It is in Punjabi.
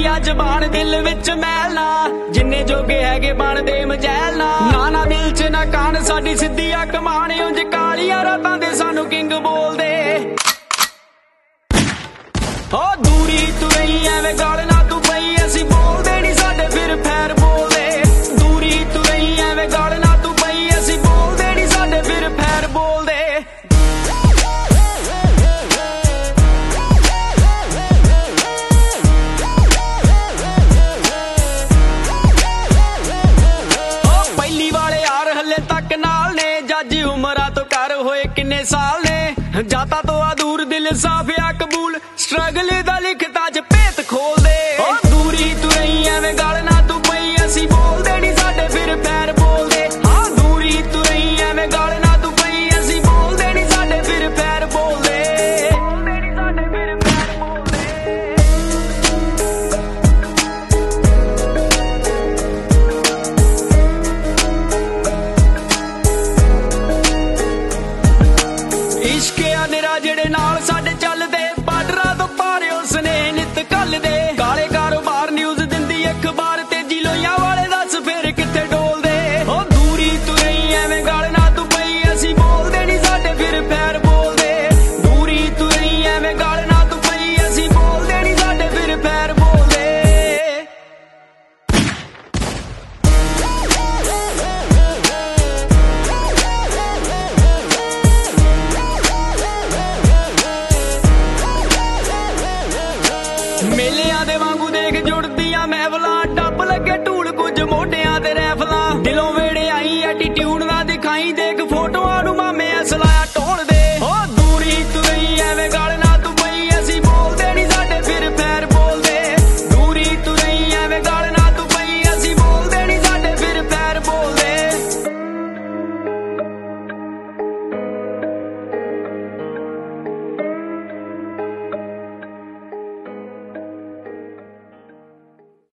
ਆ ਜ਼ਬਾਨ ਦਿਲ ਵਿੱਚ ਮੈਲ ਨਾ, ਜਿੰਨੇ ਜੋਗੇ ਹੈਗੇ ਬਣਦੇ ਮਜੈਲ ਨਾ। ਨਾ ਦਿਲ ਚ ਨਾ ਕਾਨ ਸਾਡੀ ਸਿੱਧੀ ਆ ਕਮਾਨ, ਉਂਝ ਕਾਲੀਆਂ ਰਾਤਾਂ ਦੇ ਸਾਨੂੰ ਕਿੰਗ ਬੋਲਦੇ। ਓ ਦੂਰੀ ਤੂੰ ਰਹੀ ਐਵੇਂ ਗੱਲ ਨਾ ਤੂੰ ਪਈ, ਅਸੀਂ ਬੋਲਦੇ ਨੀ ਸਾਡੇ ਫਿਰ ਫੈਰ ਬੋਲਦੇ। ਦੂਰੀ ਤੂੰ ਰਹੀ ਐਵੇਂ ਗੱਲ ਨਾ ਤੂੰ ਪਈ, ਅਸੀਂ ਬੋਲਦੇ ਨੀ ਸਾਡੇ ਫਿਰ ਫੈਰ ਬੋਲਦੇ। उमरा तो कर होए किन्ने साल ने, जाता तो दूर दिल साफ या कबूल, स्ट्रगल दा लिखता च भेत खोल दे। दूरी तू रही एवें गल ना तू पई, असी बोलदे नी साडे फिर पैर बोलदे। हाँ दूरी तू रही एवें गल ना तू पई, असी बोलदे नी साडे फिर पैर बोलदे। इश्क आ निरा जेड़े नाल